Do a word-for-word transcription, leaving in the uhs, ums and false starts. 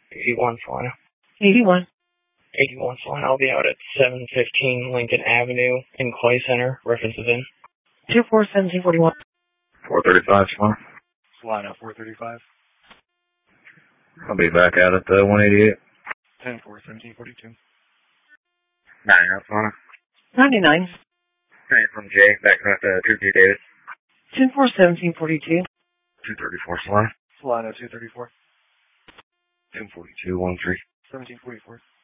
eighty-one Solana. eighty-one. eighty-one Solana. I'll be out at seven fifteen Lincoln Avenue in Clay Center. References in. two four seventeen forty-one. four thirty-five Solana. Solana, four thirty-five. I'll be back out at the one eighty-eight. ten four seventeen forty-two. ninety-nine Solana. ninety-nine. Hey, from Jay, back at the two G Davis. ten four seventeen forty-two. two thirty-four Solana. Solana, two thirty-four. ten forty-two one three. seventeen forty-four.